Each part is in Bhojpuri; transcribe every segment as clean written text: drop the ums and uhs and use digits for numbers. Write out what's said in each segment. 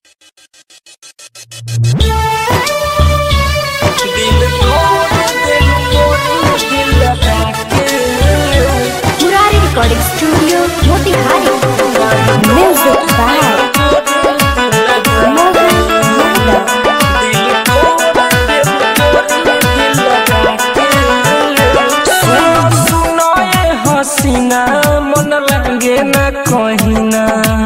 Murari Recording Studio, Motihari. Music by Mohan Yadav. सुनो ये हसीना मन लगे न कहिना।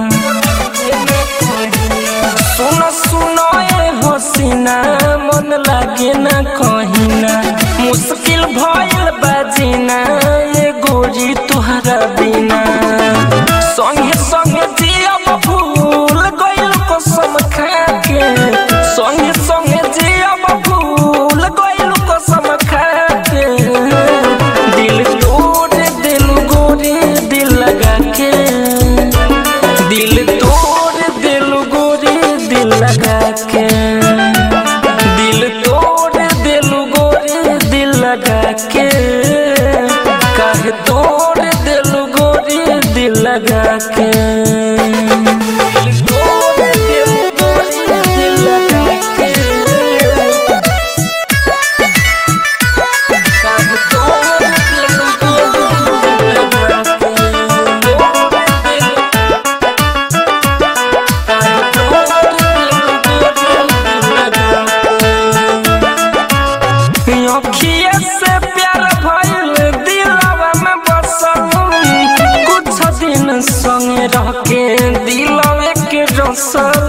सुनो ये हसीना मन लगे न कहिना। मुश्किल भइल बाजीना ये गोरी तुहरा बिना। संगे संगे जियब भूल गइल कसम खाके। संगे संगे जियब भूल गइल कसम खाके। दिल तोड़ दिल गोरी दिल लगा के। दिल तोड़ दिल गोरी दिल लगा के। दिल तोड़ दिल गोरी दिल लगा के। काहे तोड़ दिल गोरी दिल लगा के। दिल तोड़ दिल गोरी दिल लगा के। काहे तोड़ दिल गोरी दिल लगा के। अखिए से प्यार भइल दिलवा में बसल। कुछ दिन संगे रह के दिलवे के रसल।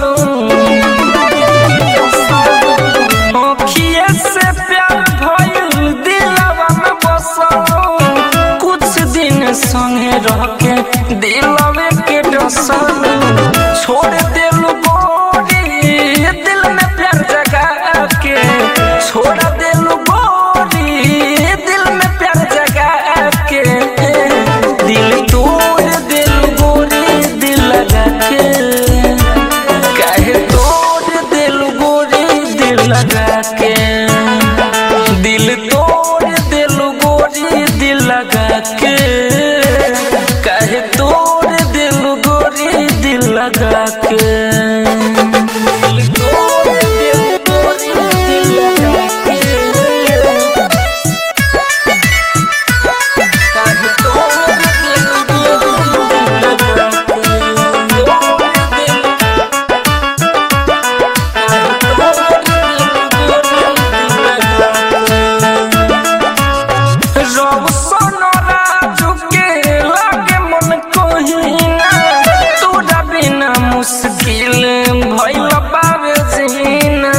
अखिए से प्यार भइल दिलवा में बसल। कुछ दिन संगे रह के दिलवे के रसल। छोड़ दिल गोरी दिल में प्यार जगा के। छोड़ दिल गोरी दिल में प्यार जगा के। दिल तोड़ दिल गोरी दिल लगा के। काहे तोड़ दिल गोरी दिल लगा के। दिल तोड़ दिल गोरी दिल लगा के। काहे तोड़ दिल गोरी दिल लगा के। दिल तोड़ दिल गोरी दिल लगा के। काहे तोड़ दिल गोरी दिल लगा के। रब सोनरा झुके लागे मन कोहिना। तोरा बिना मुश्किल भइल बावे जीना।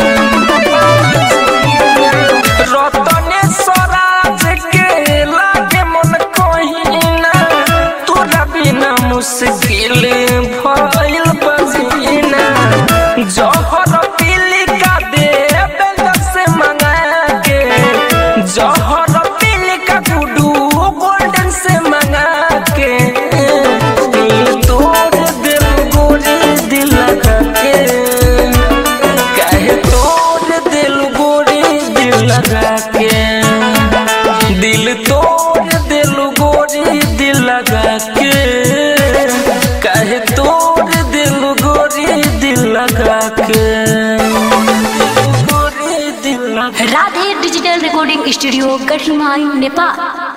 रतने स्वराज के लागे मन कोहिना। तोरा बिना मुश्किल भइल बजीना। जहर पीली का दे बेल से मंगा के। जहर पीली का गुडू गोल्डन से मंगा के। दिल तोड़ दिल गोरी दिल लगा के। काहे तोड़ दिल गोरी दिल लगा के। दिल तोड़ दिल गोरी दिल लगा के। काहे तोड़ दिल गोरी दिल लगा के। दिल गोरी दिल लगा। Radhe Digital Recording Studio, Kathmandu, Nepal.